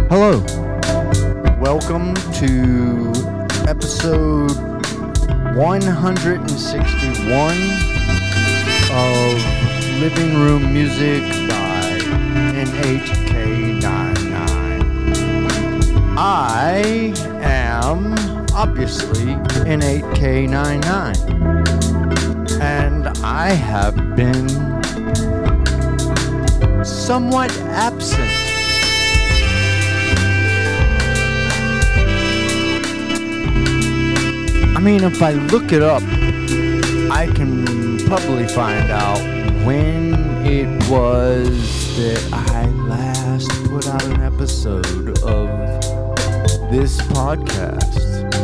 Hello. Welcome to episode 161 of Living Room Music by N8K99. I am obviously N8K99, and I have been somewhat absent. I mean, if I look it up, I can probably find out when it was that I last put out an episode of this podcast.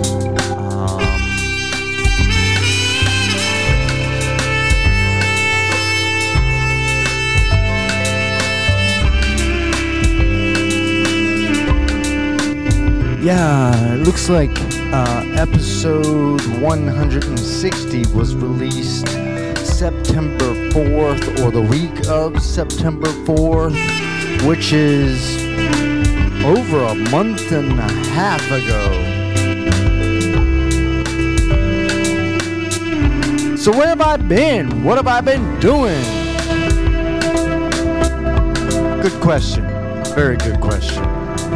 Yeah, it looks like episode 160 was released September 4th, or the week of September 4th, which is over a month and a half ago. So where have I been? What have I been doing? Good question. Very good question.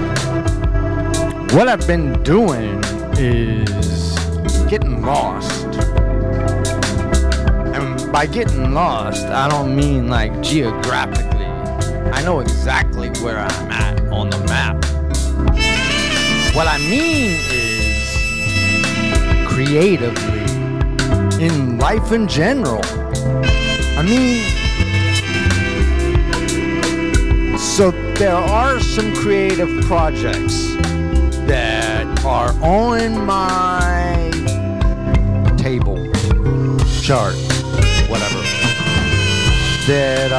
What I've been doing is getting lost. And by getting lost, I don't mean like geographically. I know exactly where I'm at on the map. What I mean is creatively, in life in general. I mean, so there are some creative projects that are on my table, chart, whatever, that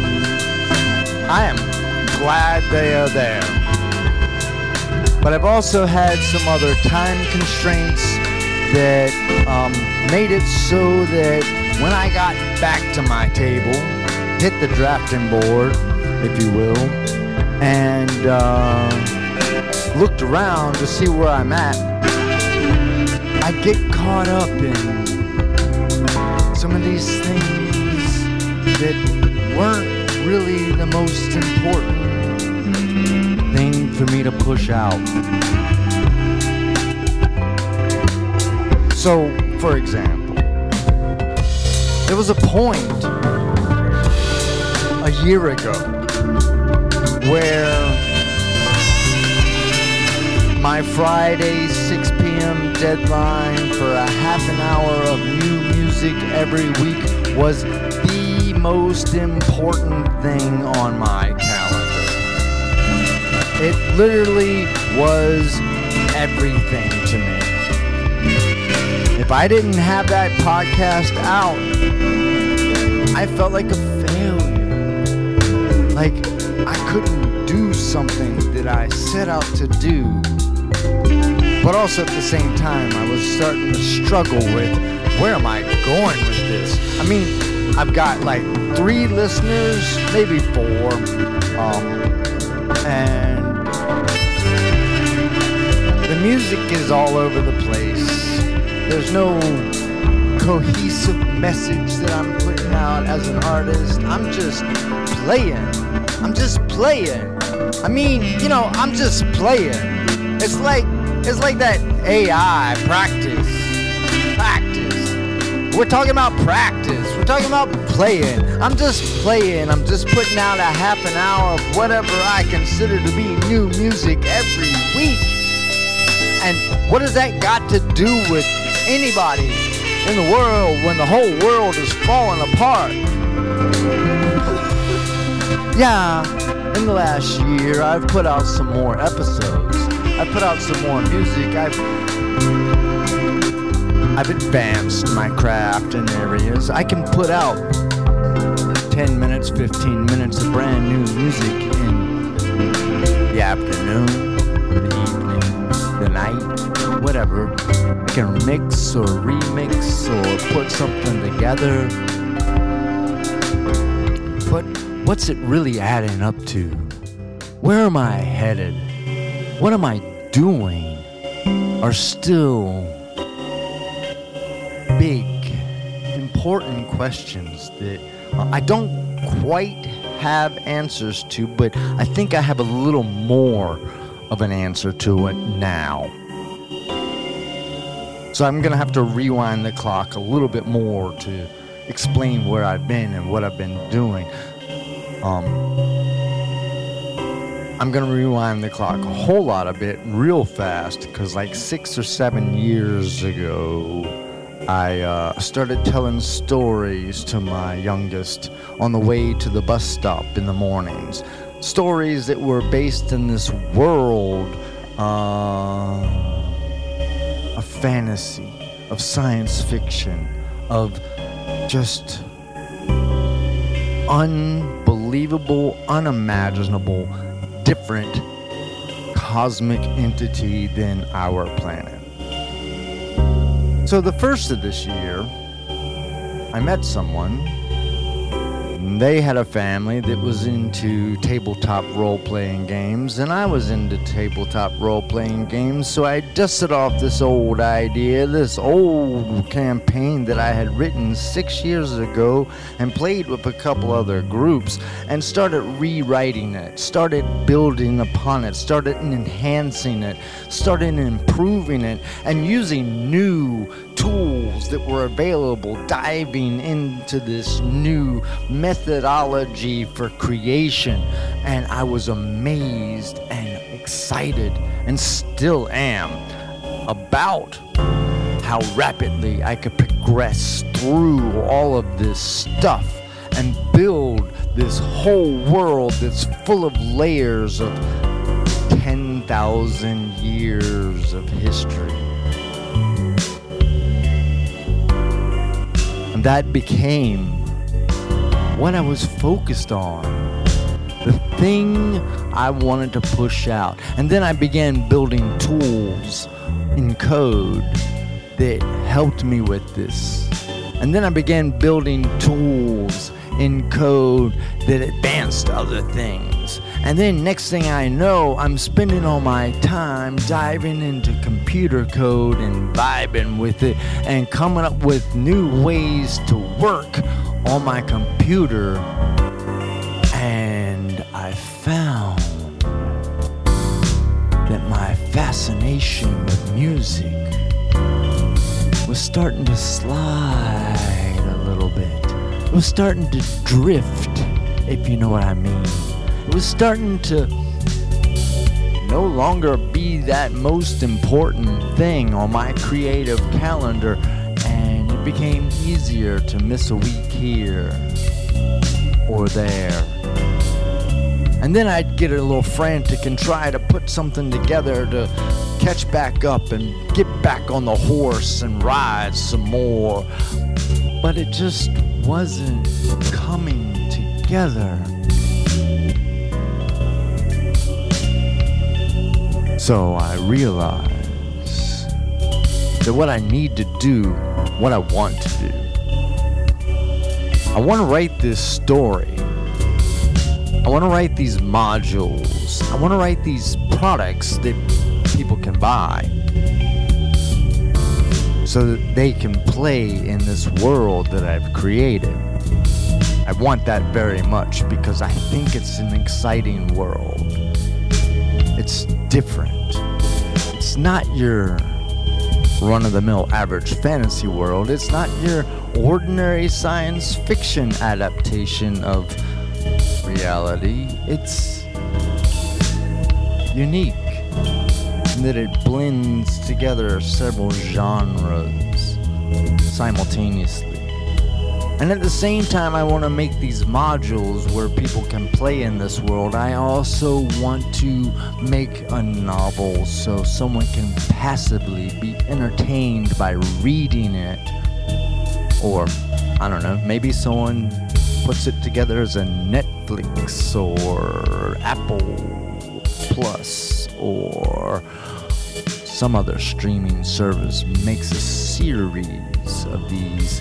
I am glad they are there. But I've also had some other time constraints that made it so that when I got back to my table, hit the drafting board, if you will, and looked around to see where I'm at, I get caught up in some of these things that weren't really the most important thing for me to push out. So, for example, there was a point a year ago where my Friday 6 p.m. deadline for a half an hour of new music every week was the most important thing on my calendar. It literally was everything to me. If I didn't have that podcast out, I felt like a failure. Like I couldn't do something that I set out to do. But also at the same time, I was starting to struggle with, where am I going with this? I mean, I've got like 3 listeners, maybe 4, and the music is all over the place. There's no cohesive message that I'm putting out as an artist. I'm just playing. I mean, I'm just playing. It's like that AI practice. We're talking about practice. We're talking about playing. I'm just playing. I'm just putting out a half an hour of whatever I consider to be new music every week. And what has that got to do with anybody in the world when the whole world is falling apart? Yeah, in the last year, I've put out some more episodes. I put out some more music. I've advanced my craft in areas. I can put out 10 minutes, 15 minutes of brand new music in the afternoon, the evening, the night, whatever. I can mix or remix or put something together. But what's it really adding up to? Where am I headed? what am I doing are still big, important questions that I don't quite have answers to, but I think I have a little more of an answer to it now. So I'm going to have to rewind the clock a little bit more to explain where I've been and what I've been doing. I'm going to rewind the clock a whole lot of it real fast, because like 6 or 7 years ago, I started telling stories to my youngest on the way to the bus stop in the mornings. Stories that were based in this world of fantasy, of science fiction, of just unbelievable, unimaginable, different cosmic entity than our planet. So the first of this year, I met someone. They had a family that was into tabletop role-playing games, and I was into tabletop role-playing games, so I dusted off this old idea, this old campaign that I had written 6 years ago and played with a couple other groups, and started rewriting it, started building upon it, started enhancing it, started improving it, and using new tools that were available, diving into this new methodology for creation. And I was amazed and excited, and still am, about how rapidly I could progress through all of this stuff and build this whole world that's full of layers of 10,000 years of history. And that became what I was focused on, the thing I wanted to push out. And then I began building tools in code that helped me with this. And then I began building tools in code that advanced other things. And then next thing I know, I'm spending all my time diving into computer code and vibing with it and coming up with new ways to work on my computer. And I found that my fascination with music was starting to slide a little bit. It was starting to drift, if you know what I mean. It was starting to no longer be that most important thing on my creative calendar, and it became easier to miss a week here or there. And then I'd get a little frantic and try to put something together to catch back up and get back on the horse and ride some more. But it just wasn't coming together. So I realized that what I need to do, what I want to do, I want to write this story. I want to write these modules. I want to write these products that people can buy so that they can play in this world that I've created. I want that very much because I think it's an exciting world. It's different. It's not your run-of-the-mill average fantasy world. It's not your ordinary science fiction adaptation of reality. It's unique in that it blends together several genres simultaneously. And at the same time, I want to make these modules where people can play in this world. I also want to make a novel so someone can passively be entertained by reading it. Or, I don't know, maybe someone puts it together as a Netflix or Apple Plus or some other streaming service makes a series of these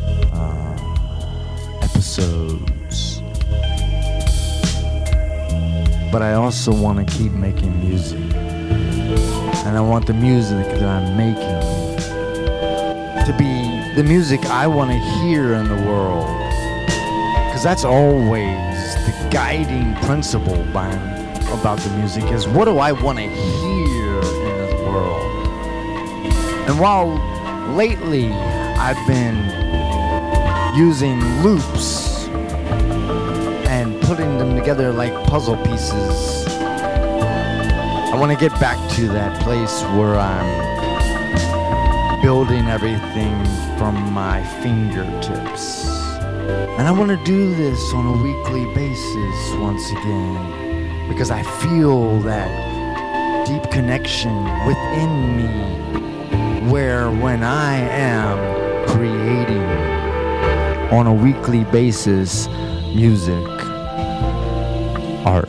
episodes. But I also want to keep making music. And I want the music that I'm making to be the music I want to hear in the world. Because that's always the guiding principle about the music is, what do I want to hear in this world? And while lately I've been using loops and putting them together like puzzle pieces, I want to get back to that place where I'm building everything from my fingertips. And I want to do this on a weekly basis once again, because I feel that deep connection within me, where when I am creating on a weekly basis music, art,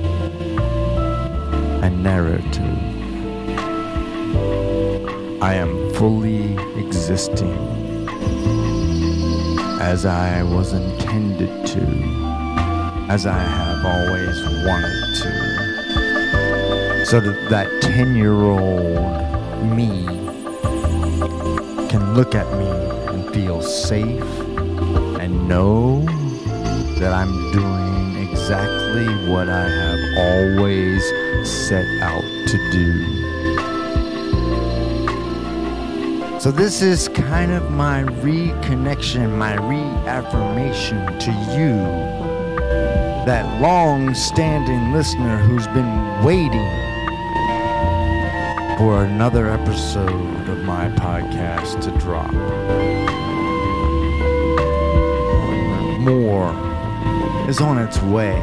and narrative, I am fully existing as I was intended to, as I have always wanted to, so that 10-year-old me can look at me and feel safe and know that I'm doing exactly what I have always set out to do. So this is kind of my reconnection, my reaffirmation to you, that long-standing listener who's been waiting for another episode of my podcast to drop. More is on its way.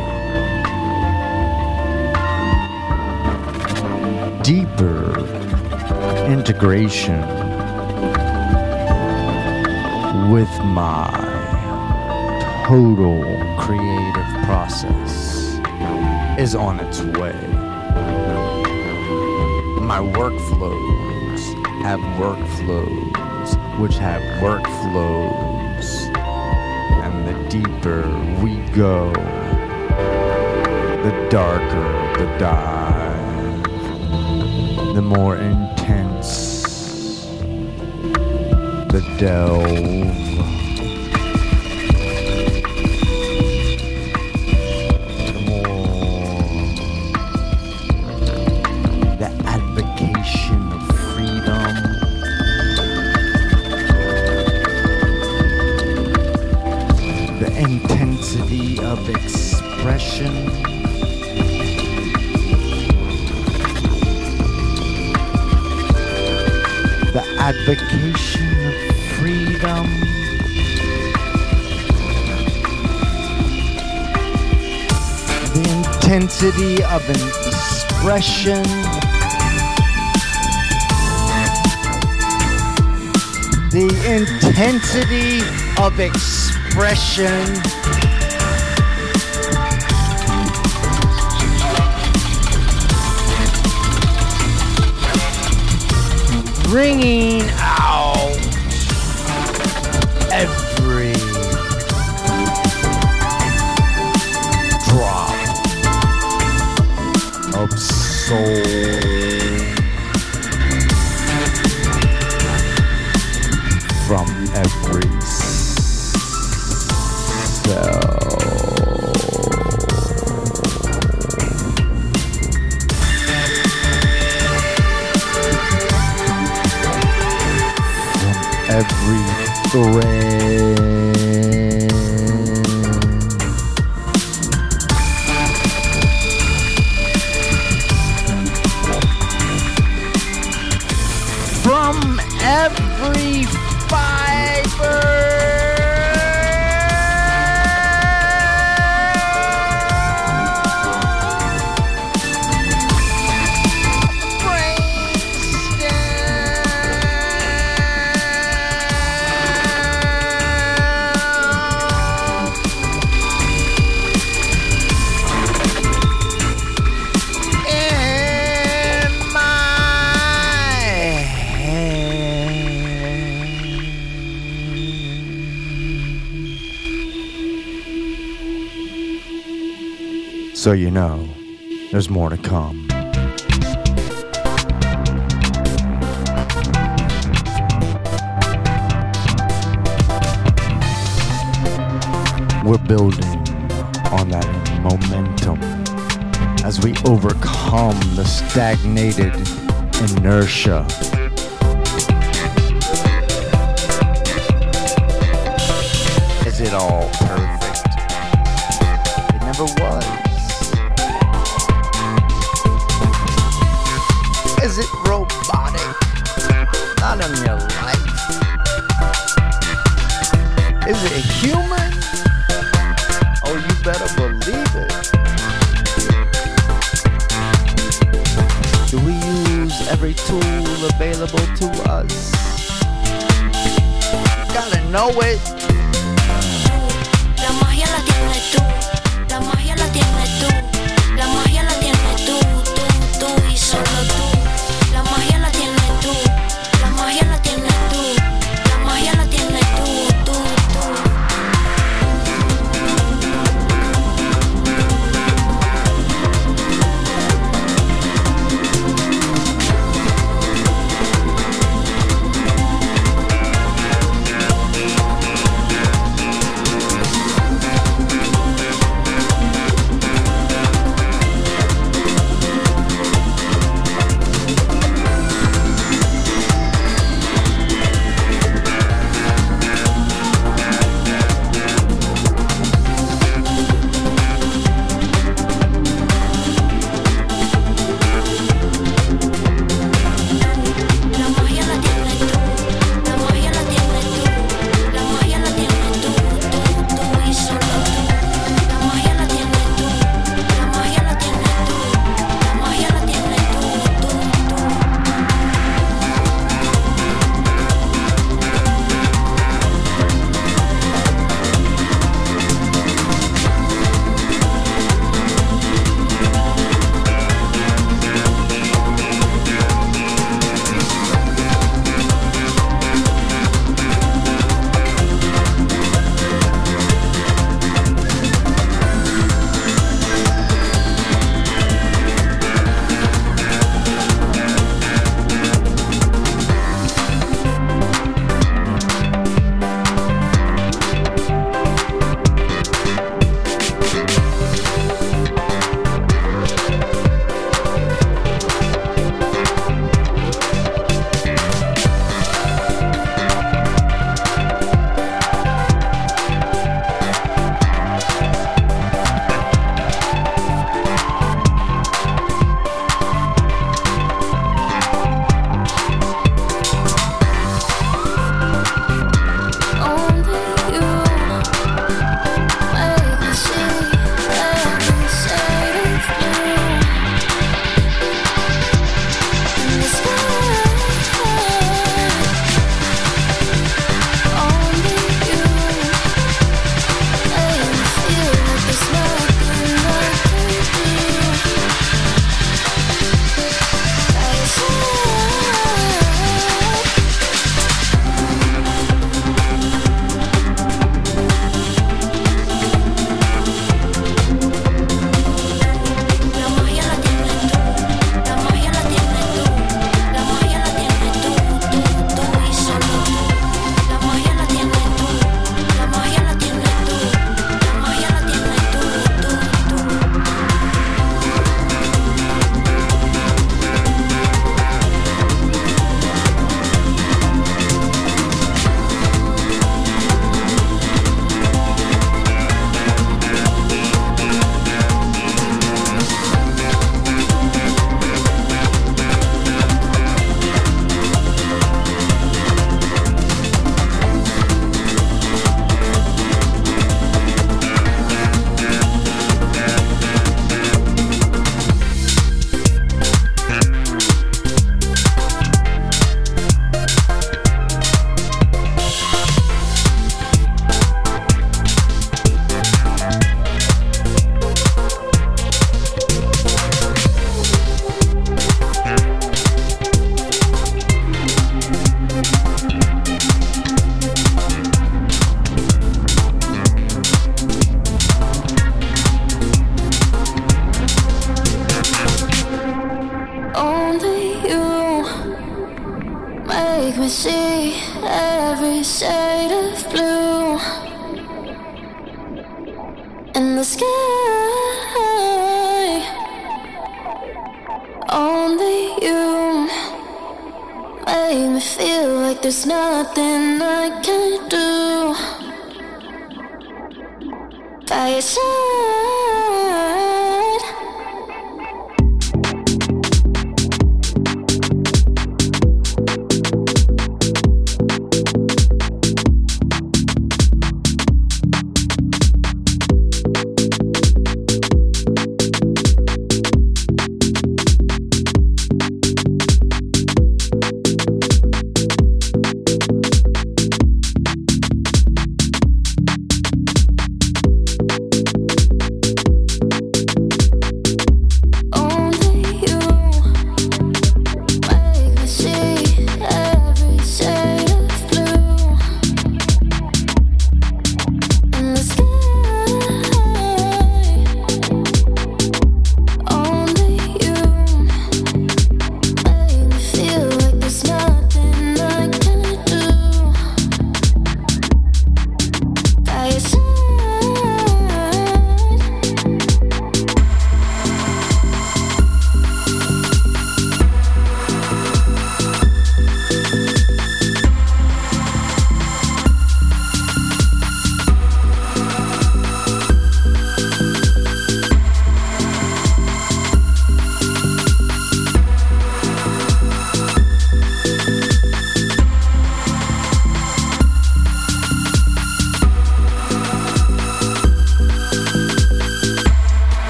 Deeper integration with my total creative process is on its way. My workflows have workflows which have workflows, and the deeper we go, the darker the dive, the more intense the delve. The more the advocation of freedom, the intensity of expression, the advocation of freedom, the intensity of an expression, the intensity of expression, bringing out every drop of soul from every cell. Every thread, from every fiber, so you know, there's more to come. We're building on that momentum as we overcome the stagnated inertia. Is it all perfect? It never was. Is it robotic? Not in your life. Is it human? Oh, you better believe it. Do we use every tool available to us? Gotta know it. La magia la tienes tú, la magia la tienes tú, la magia la tienes tú, tú y solo tú. La magia la tienes tú, la magia la tienes tú, la magia la tienes tú, tú. me see every shade of blue. the sky. Only you make me feel like there's nothing I can do. By your side.